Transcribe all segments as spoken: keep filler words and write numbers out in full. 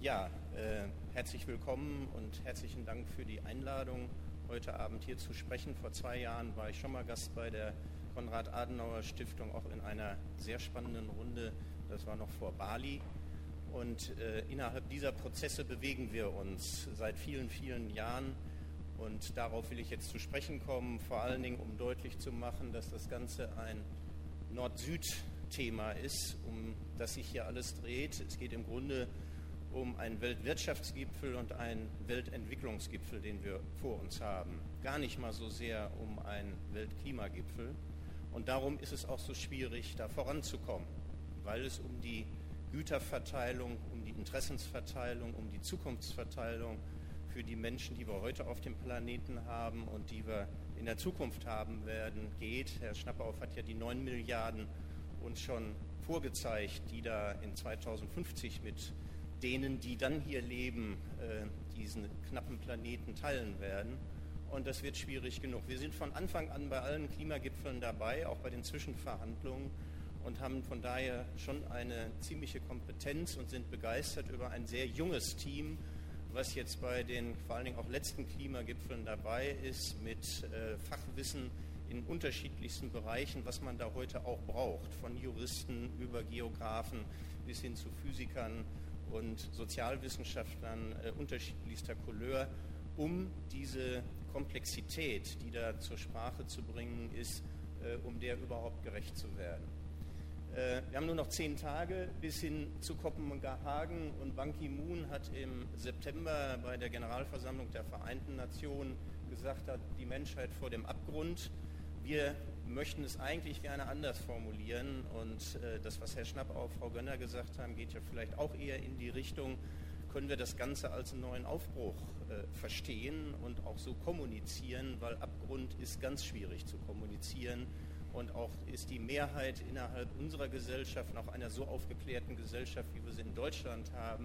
Ja, äh, herzlich willkommen und herzlichen Dank für die Einladung, heute Abend hier zu sprechen. Vor zwei Jahren war ich schon mal Gast bei der Konrad-Adenauer-Stiftung, auch in einer sehr spannenden Runde. Das war noch vor Bali. Und äh, innerhalb dieser Prozesse bewegen wir uns seit vielen, vielen Jahren. Und darauf will ich jetzt zu sprechen kommen, vor allen Dingen, um deutlich zu machen, dass das Ganze ein Nord-Süd-Thema ist, um das sich hier alles dreht. Es geht im Grunde um einen Weltwirtschaftsgipfel und einen Weltentwicklungsgipfel, den wir vor uns haben. Gar nicht mal so sehr um einen Weltklimagipfel. Und darum ist es auch so schwierig, da voranzukommen, weil es um die Güterverteilung, um die Interessensverteilung, um die Zukunftsverteilung für die Menschen, die wir heute auf dem Planeten haben und die wir in der Zukunft haben werden, geht. Herr Schnappauf hat ja die neun Milliarden uns schon vorgezeigt, die da in zweitausendfünfzig mit denen, die dann hier leben, äh, diesen knappen Planeten teilen werden. Und das wird schwierig genug. Wir sind von Anfang an bei allen Klimagipfeln dabei, auch bei den Zwischenverhandlungen, und haben von daher schon eine ziemliche Kompetenz und sind begeistert über ein sehr junges Team, was jetzt bei den vor allen Dingen auch letzten Klimagipfeln dabei ist, mit äh, Fachwissen in unterschiedlichsten Bereichen, was man da heute auch braucht, von Juristen über Geografen bis hin zu Physikern und Sozialwissenschaftlern äh, unterschiedlichster Couleur, um diese Komplexität, die da zur Sprache zu bringen ist, äh, um der überhaupt gerecht zu werden. Äh, wir haben nur noch zehn Tage bis hin zu Kopenhagen und Ban Ki-moon hat im September bei der Generalversammlung der Vereinten Nationen gesagt, hat die Menschheit vor dem Abgrund. Wir möchten es eigentlich gerne anders formulieren und äh, das, was Herr Schnappauf, Frau Gönner gesagt haben, geht ja vielleicht auch eher in die Richtung, können wir das Ganze als einen neuen Aufbruch äh, verstehen und auch so kommunizieren, weil Abgrund ist ganz schwierig zu kommunizieren und auch ist die Mehrheit innerhalb unserer Gesellschaft, auch einer so aufgeklärten Gesellschaft, wie wir sie in Deutschland haben,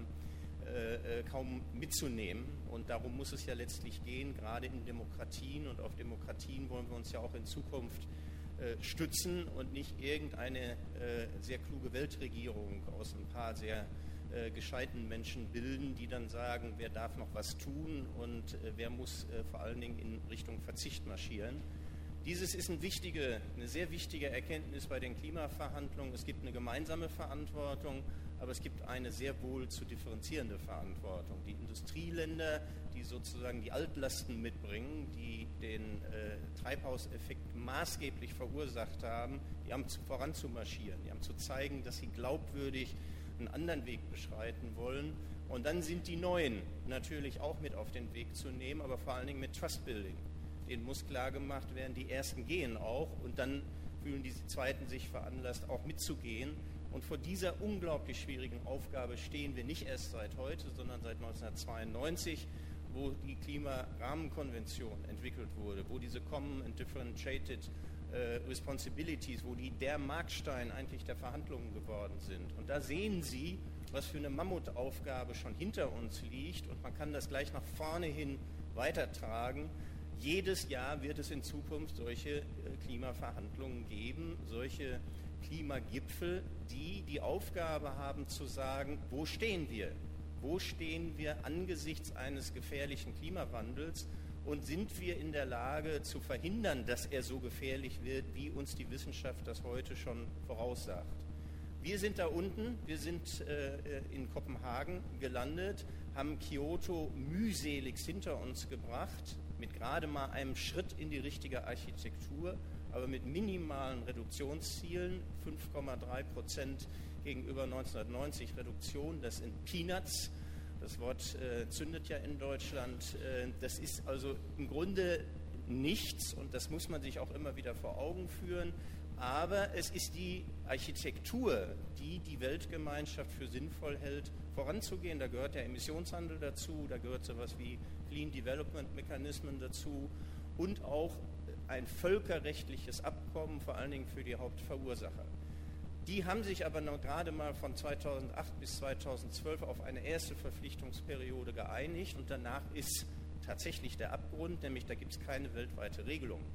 äh, kaum mitzunehmen. Und darum muss es ja letztlich gehen, gerade in Demokratien, und auf Demokratien wollen wir uns ja auch in Zukunft äh, stützen und nicht irgendeine äh, sehr kluge Weltregierung aus ein paar sehr äh, gescheiten Menschen bilden, die dann sagen, wer darf noch was tun und äh, wer muss äh, vor allen Dingen in Richtung Verzicht marschieren. Dieses ist eine wichtige, eine sehr wichtige Erkenntnis bei den Klimaverhandlungen. Es gibt eine gemeinsame Verantwortung, aber es gibt eine sehr wohl zu differenzierende Verantwortung. Die Industrieländer, die sozusagen die Altlasten mitbringen, die den äh, Treibhauseffekt maßgeblich verursacht haben, die haben zu, voranzumarschieren, die haben zu zeigen, dass sie glaubwürdig einen anderen Weg beschreiten wollen. Und dann sind die Neuen natürlich auch mit auf den Weg zu nehmen, aber vor allen Dingen mit Trust-Building. Denen muss klar gemacht werden, die Ersten gehen auch und dann fühlen die Zweiten sich veranlasst, auch mitzugehen. Und vor dieser unglaublich schwierigen Aufgabe stehen wir nicht erst seit heute, sondern seit neunzehnhundertzweiundneunzig, wo die Klimarahmenkonvention entwickelt wurde, wo diese Common and Differentiated äh, Responsibilities, wo die der Markstein eigentlich der Verhandlungen geworden sind. Und da sehen Sie, was für eine Mammutaufgabe schon hinter uns liegt, und man kann das gleich nach vorne hin weitertragen. Jedes Jahr wird es in Zukunft solche äh, Klimaverhandlungen geben, solche Klimagipfel, die die Aufgabe haben zu sagen, wo stehen wir? Wo stehen wir angesichts eines gefährlichen Klimawandels und sind wir in der Lage zu verhindern, dass er so gefährlich wird, wie uns die Wissenschaft das heute schon voraussagt? Wir sind da unten, wir sind äh, in Kopenhagen gelandet, haben Kyoto mühseligst hinter uns gebracht, mit gerade mal einem Schritt in die richtige Architektur, aber mit minimalen Reduktionszielen, fünf Komma drei Prozent gegenüber neunzehnhundertneunzig Reduktion, das sind Peanuts, das Wort äh, zündet ja in Deutschland, äh, das ist also im Grunde nichts und das muss man sich auch immer wieder vor Augen führen, aber es ist die Architektur, die die Weltgemeinschaft für sinnvoll hält, voranzugehen. Da gehört der Emissionshandel dazu, da gehört sowas wie Clean Development Mechanismen dazu und auch ein völkerrechtliches Abkommen, vor allen Dingen für die Hauptverursacher. Die haben sich aber noch gerade mal von zweitausendacht bis zweitausendzwölf auf eine erste Verpflichtungsperiode geeinigt und danach ist tatsächlich der Abgrund, nämlich da gibt es keine weltweite Regelung.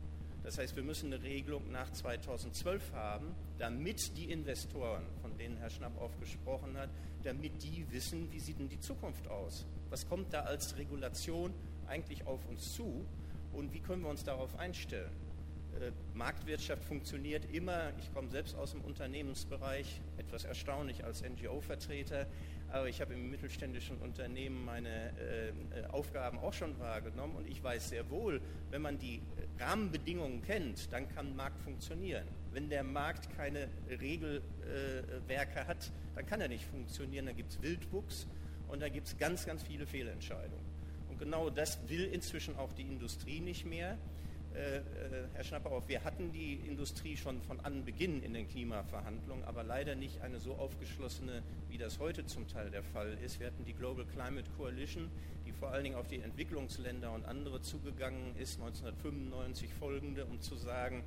Das heißt, wir müssen eine Regelung nach zweitausendzwölf haben, damit die Investoren, von denen Herr Schnappauf gesprochen hat, damit die wissen, wie sieht denn die Zukunft aus? Was kommt da als Regulation eigentlich auf uns zu und wie können wir uns darauf einstellen? Äh, Marktwirtschaft funktioniert immer, ich komme selbst aus dem Unternehmensbereich, etwas erstaunlich als N G O-Vertreter, aber ich habe im mittelständischen Unternehmen meine äh, Aufgaben auch schon wahrgenommen und ich weiß sehr wohl, wenn man die Rahmenbedingungen kennt, dann kann Markt funktionieren. Wenn der Markt keine Regelwerke äh, hat, dann kann er nicht funktionieren, dann gibt es Wildwuchs und da gibt es ganz, ganz viele Fehlentscheidungen. Und genau das will inzwischen auch die Industrie nicht mehr. Äh, äh, Herr Schnappauf, wir hatten die Industrie schon von Anbeginn in den Klimaverhandlungen, aber leider nicht eine so aufgeschlossene, wie das heute zum Teil der Fall ist. Wir hatten die Global Climate Coalition, die vor allen Dingen auf die Entwicklungsländer und andere zugegangen ist, neunzehnhundertfünfundneunzig folgende, um zu sagen,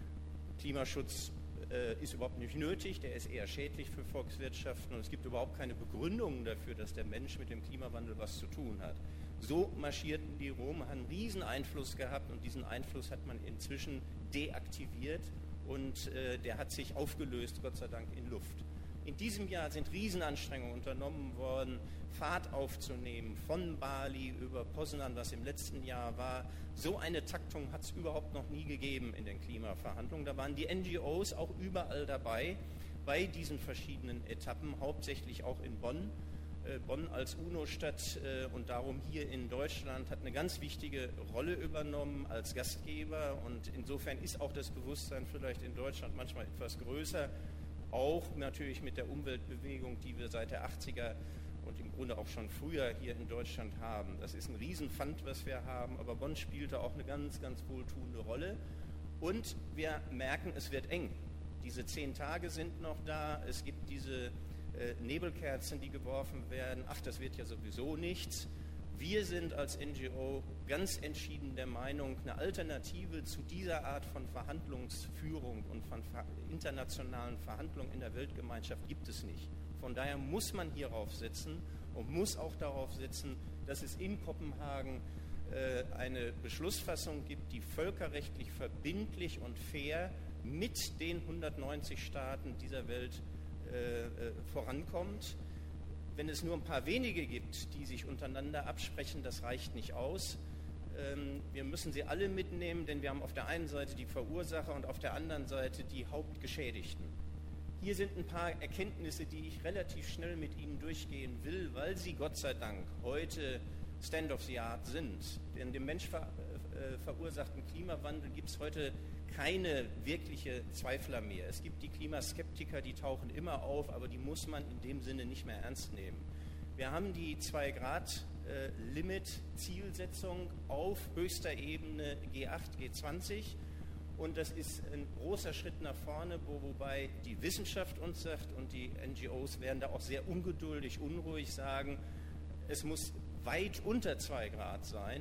Klimaschutz äh, ist überhaupt nicht nötig, der ist eher schädlich für Volkswirtschaften und es gibt überhaupt keine Begründungen dafür, dass der Mensch mit dem Klimawandel was zu tun hat. So marschierten die rum, haben einen riesen Einfluss gehabt und diesen Einfluss hat man inzwischen deaktiviert und äh, der hat sich aufgelöst, Gott sei Dank, in Luft. In diesem Jahr sind Riesenanstrengungen unternommen worden, Fahrt aufzunehmen, von Bali über Poznan, was im letzten Jahr war. So eine Taktung hat es überhaupt noch nie gegeben in den Klimaverhandlungen. Da waren die N G Os auch überall dabei, bei diesen verschiedenen Etappen, hauptsächlich auch in Bonn. Bonn als UNO-Stadt und darum hier in Deutschland hat eine ganz wichtige Rolle übernommen als Gastgeber und insofern ist auch das Bewusstsein vielleicht in Deutschland manchmal etwas größer, auch natürlich mit der Umweltbewegung, die wir seit der achtziger und im Grunde auch schon früher hier in Deutschland haben. Das ist ein Riesenpfand, was wir haben, aber Bonn spielte auch eine ganz, ganz wohltuende Rolle und wir merken, es wird eng. Diese zehn Tage sind noch da, es gibt diese Nebelkerzen, die geworfen werden, ach, das wird ja sowieso nichts. Wir sind als N G O ganz entschieden der Meinung, eine Alternative zu dieser Art von Verhandlungsführung und von internationalen Verhandlungen in der Weltgemeinschaft gibt es nicht. Von daher muss man hierauf setzen und muss auch darauf setzen, dass es in Kopenhagen äh, eine Beschlussfassung gibt, die völkerrechtlich verbindlich und fair mit den hundertneunzig Staaten dieser Welt Äh, vorankommt. Wenn es nur ein paar wenige gibt, die sich untereinander absprechen, das reicht nicht aus. Ähm, wir müssen sie alle mitnehmen, denn wir haben auf der einen Seite die Verursacher und auf der anderen Seite die Hauptgeschädigten. Hier sind ein paar Erkenntnisse, die ich relativ schnell mit Ihnen durchgehen will, weil sie Gott sei Dank heute Stand of the Art sind. Denn dem menschver- äh, verursachten Klimawandel gibt es heute keine wirkliche Zweifler mehr. Es gibt die Klimaskeptiker, die tauchen immer auf, aber die muss man in dem Sinne nicht mehr ernst nehmen. Wir haben die zwei Grad Limit Zielsetzung auf höchster Ebene G acht, G zwanzig und das ist ein großer Schritt nach vorne, wo, wobei die Wissenschaft uns sagt und die N G Os werden da auch sehr ungeduldig, unruhig sagen, es muss weit unter zwei Grad sein.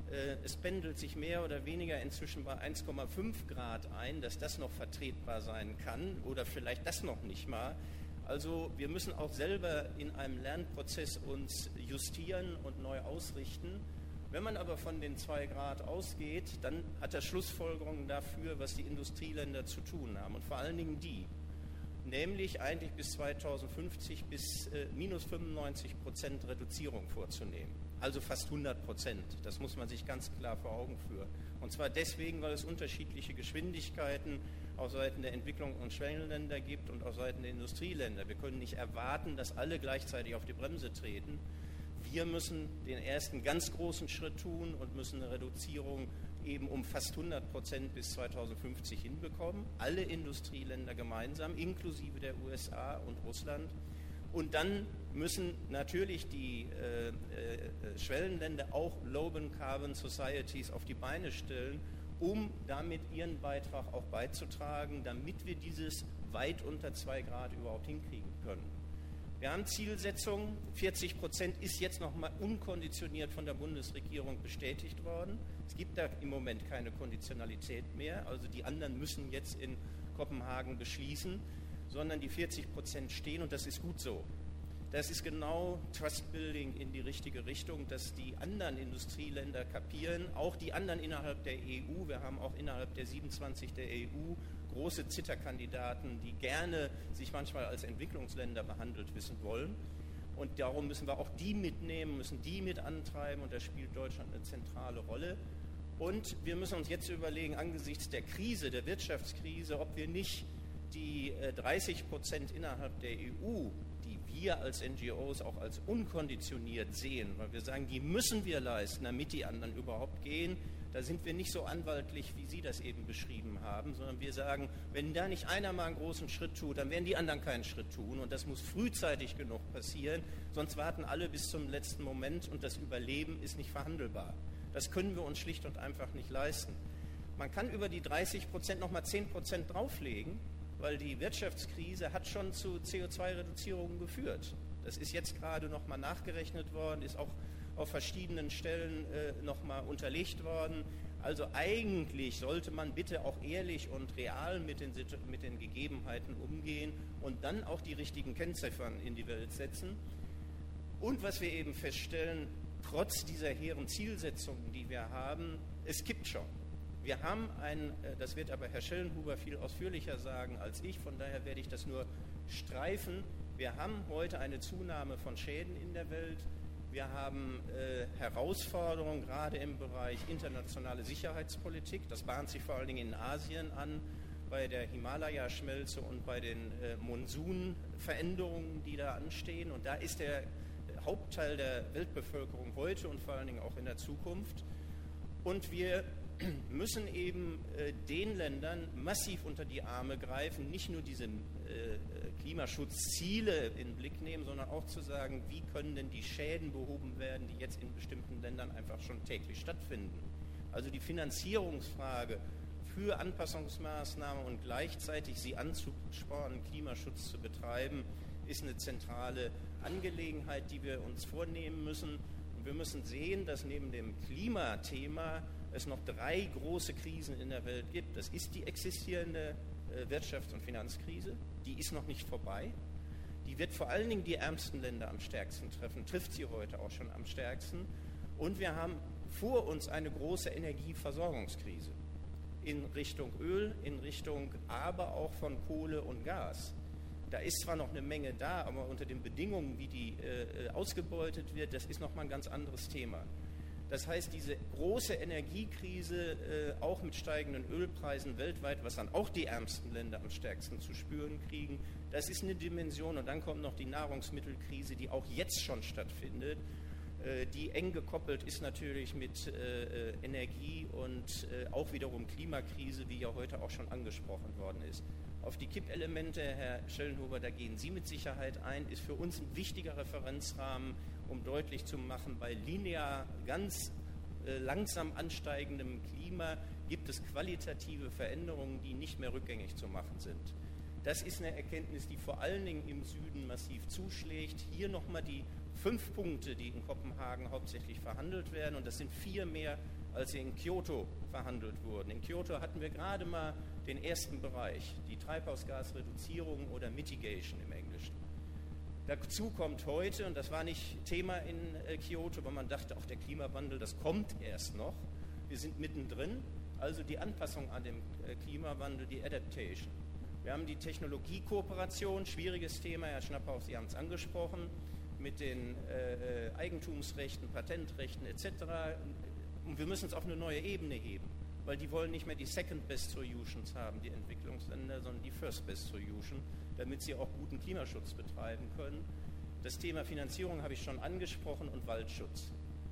Es pendelt sich mehr oder weniger inzwischen bei eins Komma fünf Grad ein, dass das noch vertretbar sein kann oder vielleicht das noch nicht mal. Also wir müssen auch selber in einem Lernprozess uns justieren und neu ausrichten. Wenn man aber von den zwei Grad ausgeht, dann hat das Schlussfolgerungen dafür, was die Industrieländer zu tun haben und vor allen Dingen die. Nämlich eigentlich bis zweitausendfünfzig bis äh, minus fünfundneunzig Prozent Reduzierung vorzunehmen. Also fast hundert Prozent. Das muss man sich ganz klar vor Augen führen. Und zwar deswegen, weil es unterschiedliche Geschwindigkeiten auf Seiten der Entwicklung und Schwellenländer gibt und auf Seiten der Industrieländer. Wir können nicht erwarten, dass alle gleichzeitig auf die Bremse treten. Wir müssen den ersten ganz großen Schritt tun und müssen eine Reduzierung eben um fast hundert Prozent bis zweitausendfünfzig hinbekommen. Alle Industrieländer gemeinsam, inklusive der U S A und Russland. Und dann müssen natürlich die äh, äh, Schwellenländer auch Low-Carbon Societies auf die Beine stellen, um damit ihren Beitrag auch beizutragen, damit wir dieses weit unter zwei Grad überhaupt hinkriegen können. Wir haben Zielsetzungen, vierzig Prozent ist jetzt nochmal unkonditioniert von der Bundesregierung bestätigt worden. Es gibt da im Moment keine Konditionalität mehr, also die anderen müssen jetzt in Kopenhagen beschließen, sondern die vierzig Prozent stehen und das ist gut so. Das ist genau Trust-Building in die richtige Richtung, dass die anderen Industrieländer kapieren, auch die anderen innerhalb der E U. Wir haben auch innerhalb der siebenundzwanzig der E U große Zitterkandidaten, die gerne sich manchmal als Entwicklungsländer behandelt wissen wollen. Und darum müssen wir auch die mitnehmen, müssen die mit antreiben, und da spielt Deutschland eine zentrale Rolle. Und wir müssen uns jetzt überlegen, angesichts der Krise, der Wirtschaftskrise, ob wir nicht die dreißig Prozent innerhalb der E U, die wir als N G Os auch als unkonditioniert sehen, weil wir sagen, die müssen wir leisten, damit die anderen überhaupt gehen. Da sind wir nicht so anwaltlich, wie Sie das eben beschrieben haben, sondern wir sagen, wenn da nicht einer mal einen großen Schritt tut, dann werden die anderen keinen Schritt tun. Und das muss frühzeitig genug passieren, sonst warten alle bis zum letzten Moment und das Überleben ist nicht verhandelbar. Das können wir uns schlicht und einfach nicht leisten. Man kann über die dreißig Prozent nochmal zehn Prozent drauflegen, weil die Wirtschaftskrise hat schon zu C O zwei Reduzierungen geführt. Das ist jetzt gerade nochmal nachgerechnet worden, ist auch auf verschiedenen Stellen äh, nochmal unterlegt worden. Also eigentlich sollte man bitte auch ehrlich und real mit den, mit den Gegebenheiten umgehen und dann auch die richtigen Kennziffern in die Welt setzen. Und was wir eben feststellen, trotz dieser hehren Zielsetzungen, die wir haben, es kippt schon. Wir haben ein, das wird aber Herr Schellenhuber viel ausführlicher sagen als ich, von daher werde ich das nur streifen. Wir haben heute eine Zunahme von Schäden in der Welt. Wir haben äh, Herausforderungen gerade im Bereich internationale Sicherheitspolitik. Das bahnt sich vor allen Dingen in Asien an, bei der Himalaya-Schmelze und bei den äh, Monsunveränderungen, die da anstehen. Und da ist der Hauptteil der Weltbevölkerung heute und vor allen Dingen auch in der Zukunft. Und wir müssen eben äh, den Ländern massiv unter die Arme greifen, nicht nur diese äh, Klimaschutzziele in den Blick nehmen, sondern auch zu sagen, wie können denn die Schäden behoben werden, die jetzt in bestimmten Ländern einfach schon täglich stattfinden. Also die Finanzierungsfrage für Anpassungsmaßnahmen und gleichzeitig sie anzuspornen, Klimaschutz zu betreiben, ist eine zentrale Angelegenheit, die wir uns vornehmen müssen. Und wir müssen sehen, dass neben dem Klimathema es noch drei große Krisen in der Welt gibt. Das ist die existierende äh, Wirtschafts- und Finanzkrise, die ist noch nicht vorbei. Die wird vor allen Dingen die ärmsten Länder am stärksten treffen, trifft sie heute auch schon am stärksten. Und wir haben vor uns eine große Energieversorgungskrise in Richtung Öl, in Richtung aber auch von Kohle und Gas. Da ist zwar noch eine Menge da, aber unter den Bedingungen, wie die äh, ausgebeutet wird, das ist nochmal ein ganz anderes Thema. Das heißt, diese große Energiekrise, äh, auch mit steigenden Ölpreisen weltweit, was dann auch die ärmsten Länder am stärksten zu spüren kriegen, das ist eine Dimension. Und dann kommt noch die Nahrungsmittelkrise, die auch jetzt schon stattfindet, äh, die eng gekoppelt ist natürlich mit äh, Energie und äh, auch wiederum Klimakrise, wie ja heute auch schon angesprochen worden ist. Auf die Kippelemente, Herr Schellenhuber, da gehen Sie mit Sicherheit ein, ist für uns ein wichtiger Referenzrahmen, um deutlich zu machen, bei linear ganz äh, langsam ansteigendem Klima gibt es qualitative Veränderungen, die nicht mehr rückgängig zu machen sind. Das ist eine Erkenntnis, die vor allen Dingen im Süden massiv zuschlägt. Hier nochmal die fünf Punkte, die in Kopenhagen hauptsächlich verhandelt werden, und das sind vier mehr, als sie in Kyoto verhandelt wurden. In Kyoto hatten wir gerade mal den ersten Bereich, die Treibhausgasreduzierung oder Mitigation im Englischen. Dazu kommt heute, und das war nicht Thema in äh, Kyoto, weil man dachte, auch der Klimawandel, das kommt erst noch. Wir sind mittendrin, also die Anpassung an den äh, Klimawandel, die Adaptation. Wir haben die Technologiekooperation, schwieriges Thema, Herr Schnapphaus, Sie haben es angesprochen, mit den äh, Eigentumsrechten, Patentrechten et cetera. Und wir müssen es auf eine neue Ebene heben, weil die wollen nicht mehr die Second Best Solutions haben, die Entwicklungsländer, sondern die First Best Solution, damit sie auch guten Klimaschutz betreiben können. Das Thema Finanzierung habe ich schon angesprochen und Waldschutz.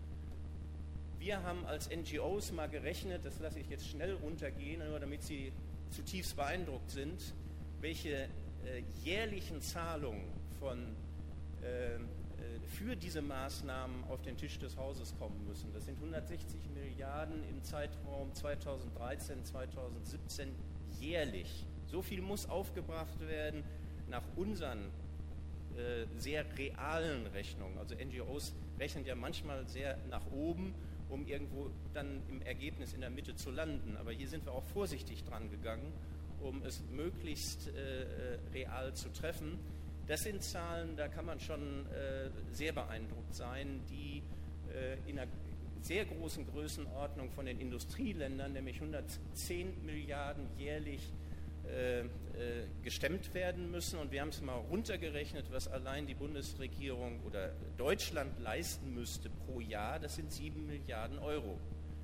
Wir haben als N G Os mal gerechnet, das lasse ich jetzt schnell runtergehen, nur damit Sie zutiefst beeindruckt sind, welche äh, jährlichen Zahlungen von äh, für diese Maßnahmen auf den Tisch des Hauses kommen müssen. Das sind hundertsechzig Milliarden im Zeitraum zweitausenddreizehn bis zweitausendsiebzehn jährlich. So viel muss aufgebracht werden nach unseren äh, sehr realen Rechnungen. Also N G Os rechnen ja manchmal sehr nach oben, um irgendwo dann im Ergebnis in der Mitte zu landen. Aber hier sind wir auch vorsichtig dran gegangen, um es möglichst äh, real zu treffen. Das sind Zahlen, da kann man schon äh, sehr beeindruckt sein, die äh, in einer sehr großen Größenordnung von den Industrieländern, nämlich hundertzehn Milliarden jährlich äh, äh, gestemmt werden müssen. Und wir haben es mal runtergerechnet, was allein die Bundesregierung oder Deutschland leisten müsste pro Jahr. Das sind sieben Milliarden Euro.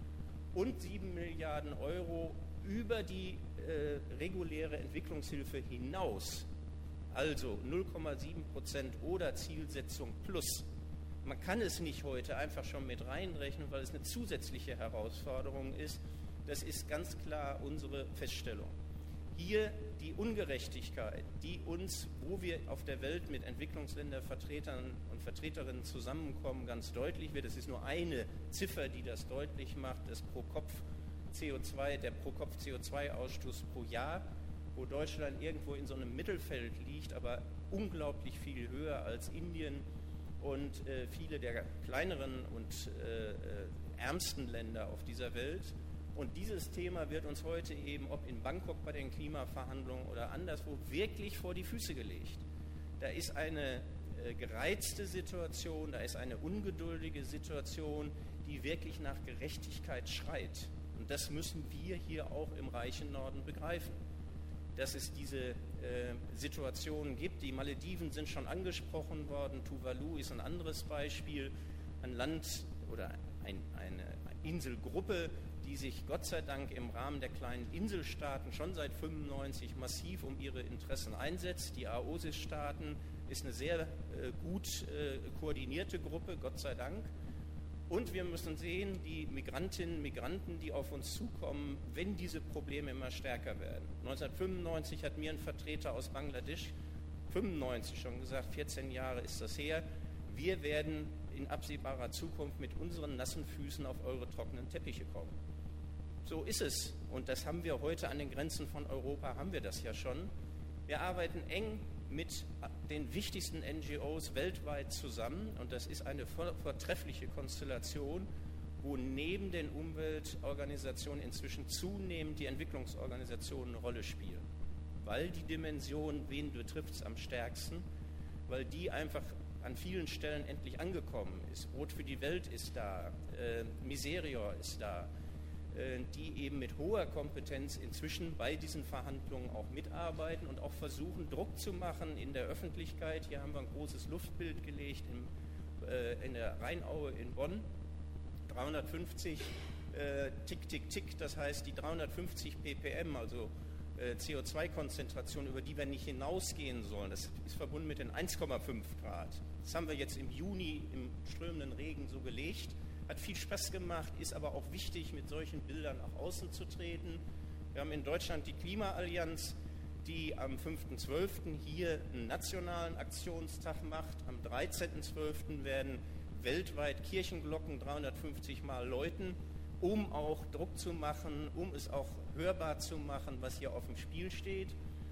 Und sieben Milliarden Euro über die äh, reguläre Entwicklungshilfe hinaus. Also null Komma sieben Prozent oder Zielsetzung plus. Man kann es nicht heute einfach schon mit reinrechnen, weil es eine zusätzliche Herausforderung ist. Das ist ganz klar unsere Feststellung. Hier die Ungerechtigkeit, die uns, wo wir auf der Welt mit Entwicklungsländervertretern und Vertreterinnen zusammenkommen, ganz deutlich wird. Es ist nur eine Ziffer, die das deutlich macht, das pro Kopf C O zwei, der pro Kopf C O zwei Ausstoß pro Jahr, wo Deutschland irgendwo in so einem Mittelfeld liegt, aber unglaublich viel höher als Indien und äh, viele der kleineren und äh, äh, ärmsten Länder auf dieser Welt. Und dieses Thema wird uns heute eben, ob in Bangkok bei den Klimaverhandlungen oder anderswo, wirklich vor die Füße gelegt. Da ist eine äh, gereizte Situation, da ist eine ungeduldige Situation, die wirklich nach Gerechtigkeit schreit. Und das müssen wir hier auch im reichen Norden begreifen, dass es diese äh, Situationen gibt. Die Malediven sind schon angesprochen worden, Tuvalu ist ein anderes Beispiel, ein Land oder ein, eine Inselgruppe, die sich Gott sei Dank im Rahmen der kleinen Inselstaaten schon seit fünfundneunzig massiv um ihre Interessen einsetzt. Die A O S I S-Staaten ist eine sehr äh, gut äh, koordinierte Gruppe, Gott sei Dank. Und wir müssen sehen, die Migrantinnen und Migranten, die auf uns zukommen, wenn diese Probleme immer stärker werden. neunzehnhundertfünfundneunzig hat mir ein Vertreter aus Bangladesch, fünfundneunzig schon gesagt, vierzehn Jahre ist das her, wir werden in absehbarer Zukunft mit unseren nassen Füßen auf eure trockenen Teppiche kommen. So ist es. Und das haben wir heute an den Grenzen von Europa, haben wir das ja schon. Wir arbeiten eng mit den wichtigsten N G Os weltweit zusammen. Und das ist eine vortreffliche Konstellation, wo neben den Umweltorganisationen inzwischen zunehmend die Entwicklungsorganisationen eine Rolle spielen. Weil die Dimension, wen betrifft es am stärksten, weil die einfach an vielen Stellen endlich angekommen ist. Brot für die Welt ist da, äh, Miserior ist da, äh, die eben mit hoher Kompetenz inzwischen bei diesen Verhandlungen auch mitarbeiten und auch versuchen, Druck zu machen in der Öffentlichkeit. Hier haben wir ein großes Luftbild gelegt im, äh, in der Rheinaue in Bonn. dreihundertfünfzig äh, Tick, Tick, Tick, das heißt die dreihundertfünfzig ppm, also C O zwei Konzentration, über die wir nicht hinausgehen sollen. Das ist verbunden mit den eins Komma fünf Grad. Das haben wir jetzt im Juni im strömenden Regen so gelegt. Hat viel Spaß gemacht, ist aber auch wichtig, mit solchen Bildern nach außen zu treten. Wir haben in Deutschland die Klimaallianz, die am fünften zwölften hier einen nationalen Aktionstag macht. Am dreizehnten zwölften werden weltweit Kirchenglocken dreihundertfünfzig Mal läuten, um auch Druck zu machen, um es auch hörbar zu machen, was hier auf dem Spiel steht.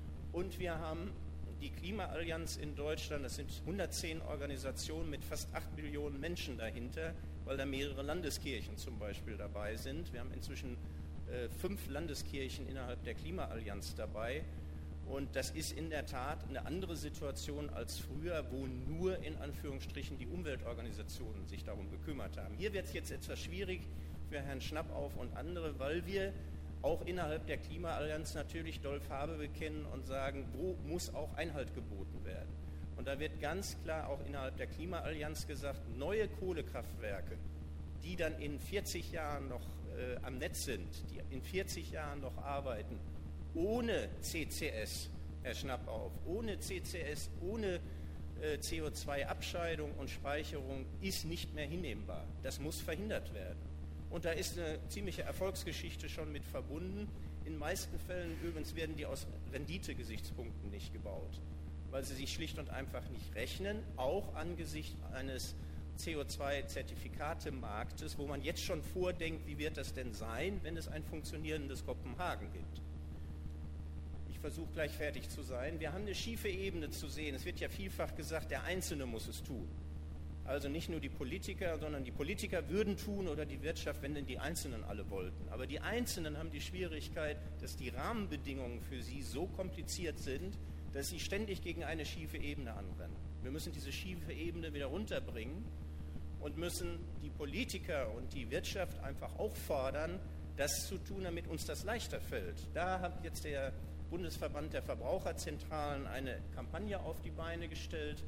Und wir haben die Klimaallianz in Deutschland, das sind hundertzehn Organisationen mit fast acht Millionen Menschen dahinter, weil da mehrere Landeskirchen zum Beispiel dabei sind. Wir haben inzwischen äh, fünf Landeskirchen innerhalb der Klimaallianz dabei. Und das ist in der Tat eine andere Situation als früher, wo nur in Anführungsstrichen die Umweltorganisationen sich darum gekümmert haben. Hier wird es jetzt etwas schwierig für Herrn Schnappauf und andere, weil wir auch innerhalb der Klimaallianz natürlich doll Farbe bekennen und sagen, wo muss auch Einhalt geboten werden. Und da wird ganz klar auch innerhalb der Klimaallianz gesagt, neue Kohlekraftwerke, die dann in vierzig Jahren noch äh, am Netz sind, die in vierzig Jahren noch arbeiten, ohne C C S, Herr Schnappauf, ohne C C S, ohne äh, C O zwei Abscheidung und Speicherung ist nicht mehr hinnehmbar. Das muss verhindert werden. Und da ist eine ziemliche Erfolgsgeschichte schon mit verbunden. In den meisten Fällen übrigens werden die aus Renditegesichtspunkten nicht gebaut, weil sie sich schlicht und einfach nicht rechnen, auch angesichts eines C O zwei Zertifikatemarktes, wo man jetzt schon vordenkt, wie wird das denn sein, wenn es ein funktionierendes Kopenhagen gibt. Ich versuche gleich fertig zu sein. Wir haben eine schiefe Ebene zu sehen. Es wird ja vielfach gesagt, der Einzelne muss es tun. Also nicht nur die Politiker, sondern die Politiker würden tun oder die Wirtschaft, wenn denn die Einzelnen alle wollten. Aber die Einzelnen haben die Schwierigkeit, dass die Rahmenbedingungen für sie so kompliziert sind, dass sie ständig gegen eine schiefe Ebene anrennen. Wir müssen diese schiefe Ebene wieder runterbringen und müssen die Politiker und die Wirtschaft einfach auch fordern, das zu tun, damit uns das leichter fällt. Da hat jetzt der Bundesverband der Verbraucherzentralen eine Kampagne auf die Beine gestellt,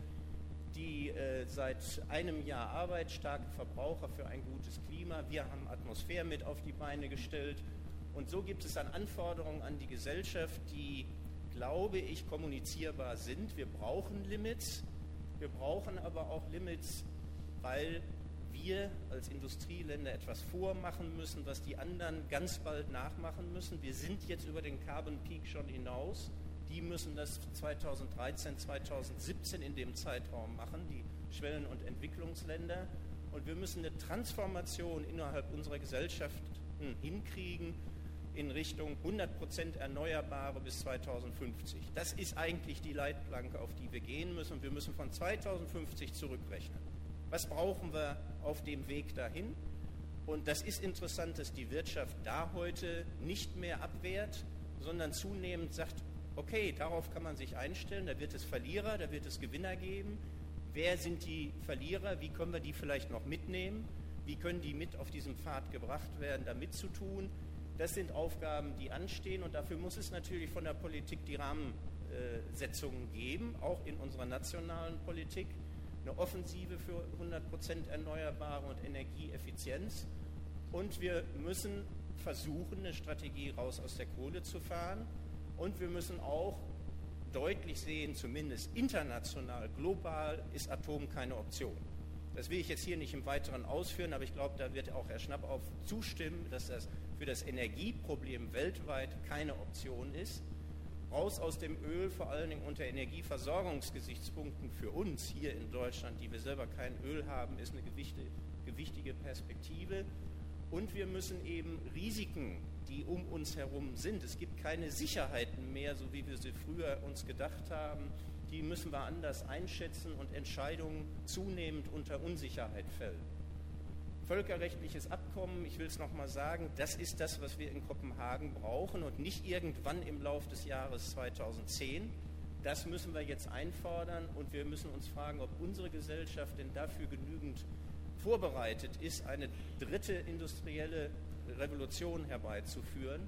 die äh, seit einem Jahr Arbeit, starke Verbraucher für ein gutes Klima. Wir haben Atmosphäre mit auf die Beine gestellt. Und so gibt es dann Anforderungen an die Gesellschaft, die, glaube ich, kommunizierbar sind. Wir brauchen Limits. Wir brauchen aber auch Limits, weil wir als Industrieländer etwas vormachen müssen, was die anderen ganz bald nachmachen müssen. Wir sind jetzt über den Carbon Peak schon hinaus. Die müssen das zweitausenddreizehn, zweitausendsiebzehn in dem Zeitraum machen, die Schwellen- und Entwicklungsländer. Und wir müssen eine Transformation innerhalb unserer Gesellschaften hinkriegen in Richtung hundert Prozent Erneuerbare bis zweitausendfünfzig. Das ist eigentlich die Leitplanke, auf die wir gehen müssen. Und wir müssen von zweitausendfünfzig zurückrechnen. Was brauchen wir auf dem Weg dahin? Und das ist interessant, dass die Wirtschaft da heute nicht mehr abwehrt, sondern zunehmend sagt, okay, darauf kann man sich einstellen, da wird es Verlierer, da wird es Gewinner geben. Wer sind die Verlierer? Wie können wir die vielleicht noch mitnehmen? Wie können die mit auf diesen Pfad gebracht werden, da mitzutun? Das sind Aufgaben, die anstehen und dafür muss es natürlich von der Politik die Rahmensetzungen geben, auch in unserer nationalen Politik. Eine Offensive für hundert Prozent Erneuerbare und Energieeffizienz. Und wir müssen versuchen, eine Strategie raus aus der Kohle zu fahren. Und wir müssen auch deutlich sehen, zumindest international, global ist Atom keine Option. Das will ich jetzt hier nicht im Weiteren ausführen, aber ich glaube, da wird auch Herr Schnappauf zustimmen, dass das für das Energieproblem weltweit keine Option ist. Raus aus dem Öl, vor allen Dingen unter Energieversorgungsgesichtspunkten für uns hier in Deutschland, die wir selber kein Öl haben, ist eine gewichtige Perspektive. Und wir müssen eben Risiken, die um uns herum sind, es gibt keine Sicherheiten mehr, so wie wir sie früher uns gedacht haben, die müssen wir anders einschätzen und Entscheidungen zunehmend unter Unsicherheit fällen. Völkerrechtliches Abkommen, ich will es nochmal sagen, das ist das, was wir in Kopenhagen brauchen und nicht irgendwann im Laufe des Jahres zweitausendzehn. Das müssen wir jetzt einfordern und wir müssen uns fragen, ob unsere Gesellschaft denn dafür genügend vorbereitet ist, eine dritte industrielle Revolution herbeizuführen.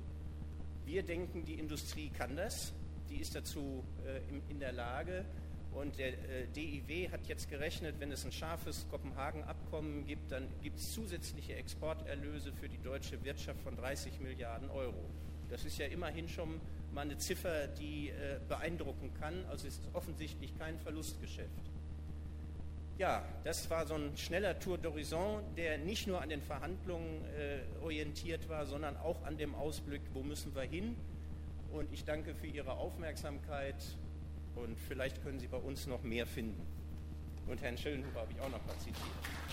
Wir denken, die Industrie kann das, die ist dazu äh, in, in der Lage. Und der äh, D I W hat jetzt gerechnet, wenn es ein scharfes Kopenhagen-Abkommen gibt, dann gibt es zusätzliche Exporterlöse für die deutsche Wirtschaft von dreißig Milliarden Euro. Das ist ja immerhin schon mal eine Ziffer, die äh, beeindrucken kann. Also es ist offensichtlich kein Verlustgeschäft. Ja, das war so ein schneller Tour d'Horizon, der nicht nur an den Verhandlungen äh, orientiert war, sondern auch an dem Ausblick, wo müssen wir hin. Und ich danke für Ihre Aufmerksamkeit. Und vielleicht können Sie bei uns noch mehr finden. Und Herrn Schillenhuber habe ich auch noch mal zitiert.